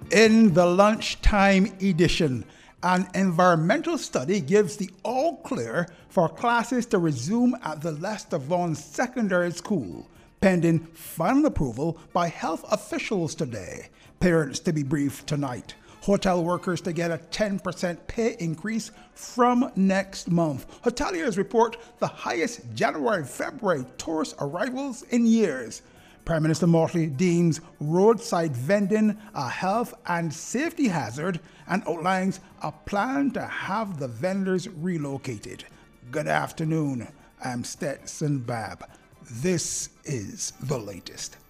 In the lunchtime edition, an environmental study gives the all clear for classes to resume at the Lester Vaughan Secondary School, pending final approval by health officials today. Parents to be briefed tonight. Hotel workers to get a 10% pay increase from next month. Hoteliers report the highest January-February tourist arrivals in years. Prime Minister Motley deems roadside vending a health and safety hazard and outlines a plan to have the vendors relocated. Good afternoon. I'm Stetson Babb. This is the latest.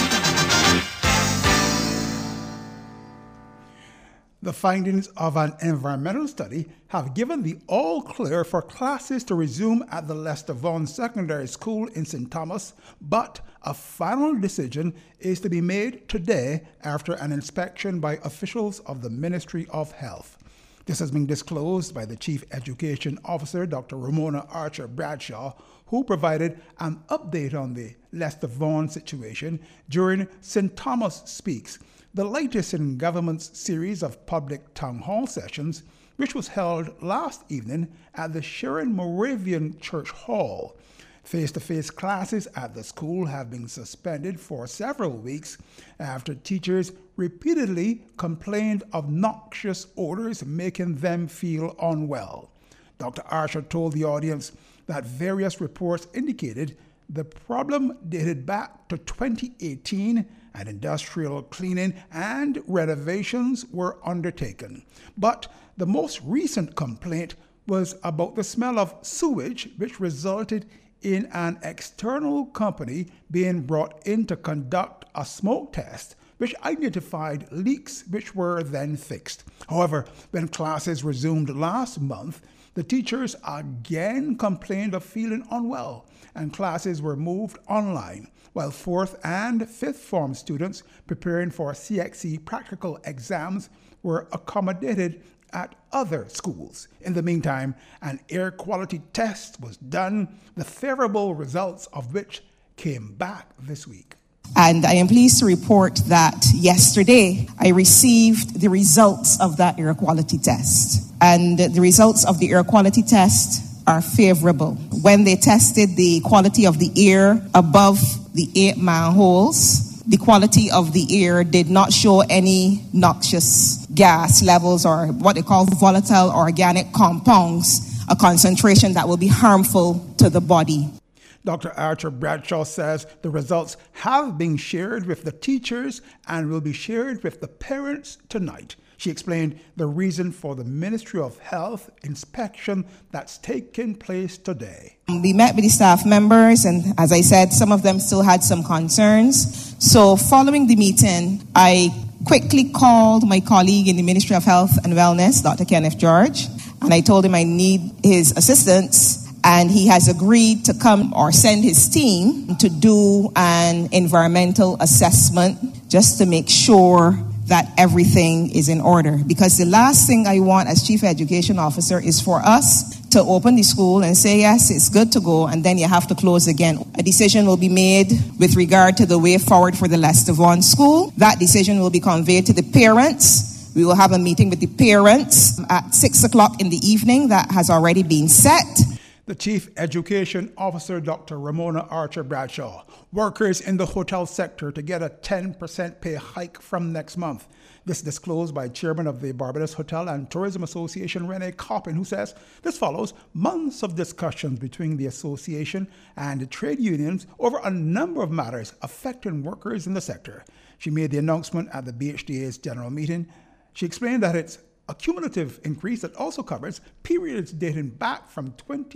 The findings of an environmental study have given the all clear for classes to resume at the Lester Vaughan Secondary School in St. Thomas, but a final decision is to be made today after an inspection by officials of the Ministry of Health. This has been disclosed by the Chief Education Officer, Dr. Ramona Archer Bradshaw, who provided an update on the Lester Vaughan situation during St. Thomas Speaks, the latest in government's series of public town hall sessions, which was held last evening at the Sharon Moravian Church Hall. Face-to-face classes at the school have been suspended for several weeks after teachers repeatedly complained of noxious odors making them feel unwell. Dr. Archer told the audience that various reports indicated the problem dated back to 2018 and industrial cleaning and renovations were undertaken. But the most recent complaint was about the smell of sewage, which resulted in an external company being brought in to conduct a smoke test, which identified leaks which were then fixed. However, when classes resumed last month, the teachers again complained of feeling unwell, and classes were moved online, while 4th and 5th form students preparing for CXC practical exams were accommodated at other schools. In the meantime, an air quality test was done, the favorable results of which came back this week. And I am pleased to report that yesterday I received the results of that air quality test. And the results of the air quality test are favorable. When they tested the quality of the air above the 8 manholes, the quality of the air did not show any noxious gas levels or what they call volatile organic compounds, a concentration that will be harmful to the body. Dr. Archer Bradshaw says the results have been shared with the teachers and will be shared with the parents tonight. She explained the reason for the Ministry of Health inspection that's taking place today. We met with the staff members, and as I said, some of them still had some concerns. So following the meeting, I quickly called my colleague in the Ministry of Health and Wellness, Dr. Kenneth George, and I told him I need his assistance. And he has agreed to come or send his team to do an environmental assessment just to make sure that everything is in order. Because the last thing I want as Chief Education Officer is for us to open the school and say, yes, it's good to go, and then you have to close again. A decision will be made with regard to the way forward for the Lester Vaughan School. That decision will be conveyed to the parents. We will have a meeting with the parents at 6 o'clock in the evening. That has already been set. The Chief Education Officer, Dr. Ramona Archer Bradshaw. Workers in the hotel sector to get a 10% pay hike from next month. This disclosed by Chairman of the Barbados Hotel and Tourism Association, Rene Coppin, who says this follows months of discussions between the association and the trade unions over a number of matters affecting workers in the sector. She made the announcement at the BHDA's general meeting. She explained that it's a cumulative increase that also covers periods dating back from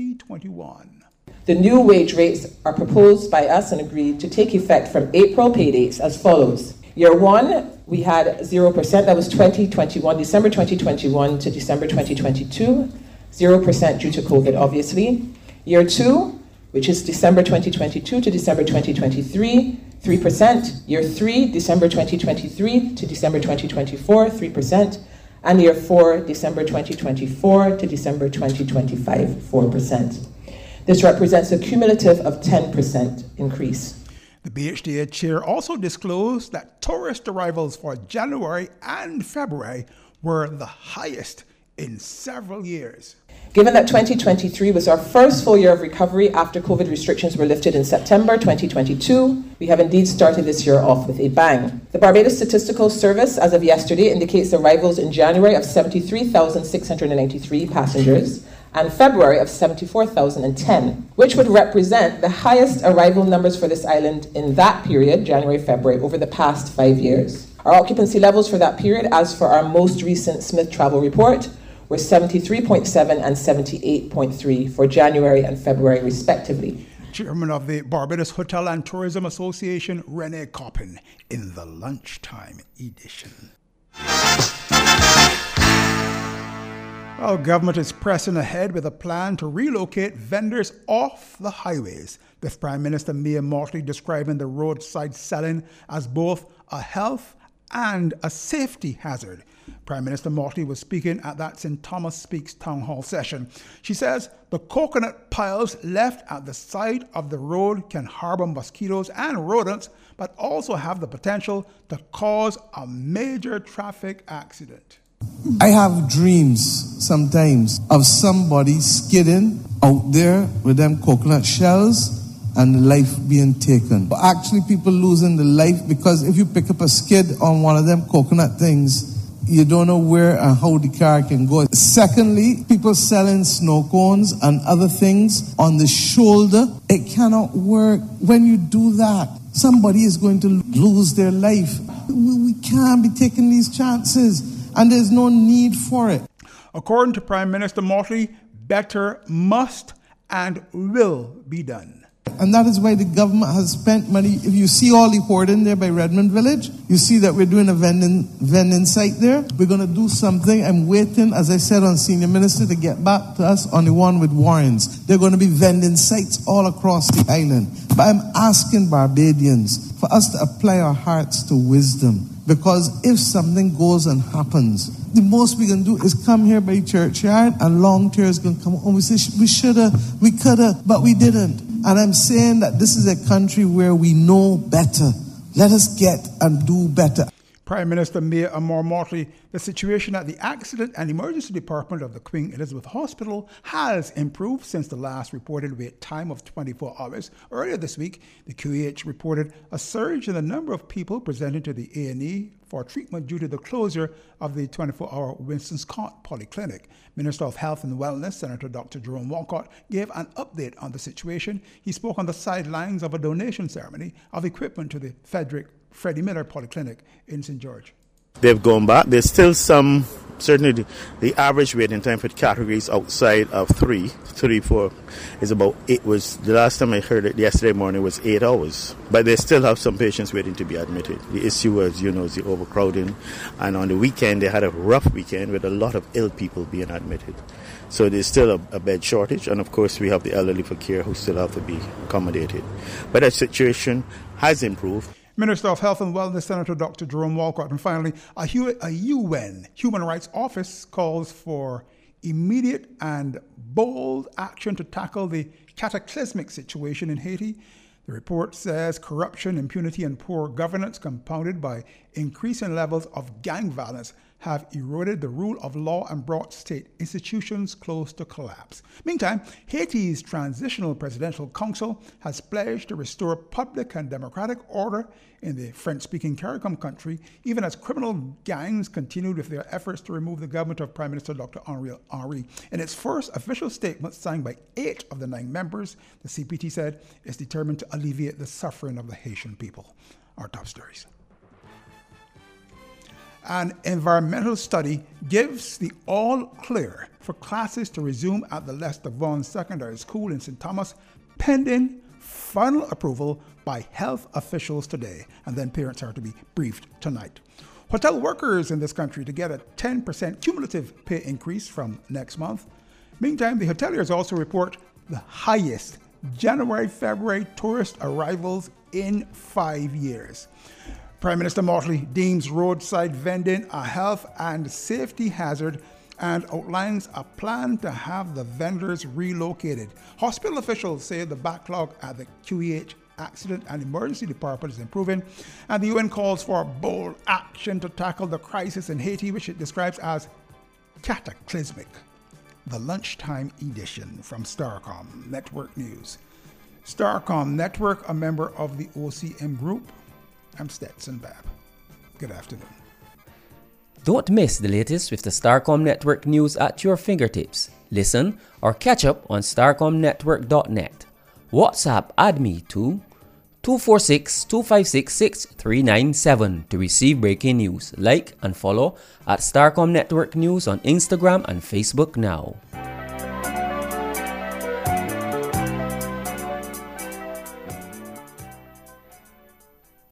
2021. The new wage rates are proposed by us and agreed to take effect from April paydays as follows. Year 1, we had 0%, that was 2021, December 2021 to December 2022, 0% due to COVID, obviously. Year 2, which is December 2022 to December 2023, 3%. Year 3, December 2023 to December 2024, 3%. And year 4, December 2024 to December 2025, 4%. This represents a cumulative of 10% increase. The BHDA chair also disclosed that tourist arrivals for January and February were the highest in several years. Given that 2023 was our first full year of recovery after COVID restrictions were lifted in September 2022, we have indeed started this year off with a bang. The Barbados Statistical Service, as of yesterday, indicates arrivals in January of 73,693 passengers and February of 74,010, which would represent the highest arrival numbers for this island in that period, January-February, over the past 5 years. Our occupancy levels for that period, as for our most recent Smith Travel report, were 73.7 and 78.3 for January and February, respectively. Chairman of the Barbados Hotel and Tourism Association, Renee Coppin, in the lunchtime edition. Our government is pressing ahead with a plan to relocate vendors off the highways, with Prime Minister Mia Mottley describing the roadside selling as both a health and a safety hazard. Prime Minister Mottley was speaking at that St. Thomas Speaks town hall session. She says the coconut piles left at the side of the road can harbor mosquitoes and rodents, but also have the potential to cause a major traffic accident. I have dreams sometimes of somebody skidding out there with them coconut shells and life being taken. But actually people losing the life because if you pick up a skid on one of them coconut things, you don't know where and how the car can go. Secondly, people selling snow cones and other things on the shoulder. It cannot work. When you do that, somebody is going to lose their life. We can't be taking these chances, and there's no need for it. According to Prime Minister Mottley, better must and will be done. And that is why the government has spent money. If you see all the hoarding there by Redmond Village, you see that we're doing a vending site there. We're going to do something. I'm waiting, as I said, on Senior Minister to get back to us on the one with Warrens. There are going to be vending sites all across the island. But I'm asking Barbadians for us to apply our hearts to wisdom. Because if something goes and happens, the most we can do is come here by churchyard and long tears can come on. We say, we shoulda, we coulda, but we didn't. And I'm saying that this is a country where we know better. Let us get and do better. Prime Minister Mia Mottley, the situation at the Accident and Emergency Department of the Queen Elizabeth Hospital has improved since the last reported wait time of 24 hours. Earlier this week, the QEH reported a surge in the number of people presenting to the A&E for treatment due to the closure of the 24-hour Winston Scott Polyclinic. Minister of Health and Wellness, Senator Dr. Jerome Walcott, gave an update on the situation. He spoke on the sidelines of a donation ceremony of equipment to the Freddie Miller Polyclinic in St. George. They've gone back. There's still some, certainly the average waiting time for categories outside of 4 is about 8. The last time I heard it yesterday morning was 8 hours. But they still have some patients waiting to be admitted. The issue, as you know, is the overcrowding. And on the weekend, they had a rough weekend with a lot of ill people being admitted. So there's still a bed shortage. And of course, we have the elderly for care who still have to be accommodated. But that situation has improved. Minister of Health and Wellness, Senator Dr. Jerome Walcott. And finally, a UN Human Rights Office calls for immediate and bold action to tackle the cataclysmic situation in Haiti. The report says corruption, impunity, and poor governance, compounded by increasing levels of gang violence, have eroded the rule of law and brought state institutions close to collapse. Meantime, Haiti's Transitional Presidential Council has pledged to restore public and democratic order in the French-speaking CARICOM country, even as criminal gangs continued with their efforts to remove the government of Prime Minister Dr. Ariel Henry. In its first official statement signed by 8 of the 9 members, the CPT said it's determined to alleviate the suffering of the Haitian people. Our top stories. An environmental study gives the all clear for classes to resume at the Lester Vaughan Secondary School in St. Thomas, pending final approval by health officials today, and then parents are to be briefed tonight. Hotel workers in this country to get a 10% cumulative pay increase from next month. Meantime, the hoteliers also report the highest January-February tourist arrivals in 5 years. Prime Minister Mottley deems roadside vending a health and safety hazard and outlines a plan to have the vendors relocated. Hospital officials say the backlog at the QEH Accident and Emergency Department is improving, and the UN calls for bold action to tackle the crisis in Haiti, which it describes as cataclysmic. The lunchtime edition from Starcom Network News. Starcom Network, a member of the OCM Group. I'm Stetson Babb. Good afternoon. Don't miss the latest with the Starcom Network news at your fingertips. Listen or catch up on starcomnetwork.net. WhatsApp ADME to 246-256-6397 to receive breaking news. Like and follow at Starcom Network News on Instagram and Facebook now.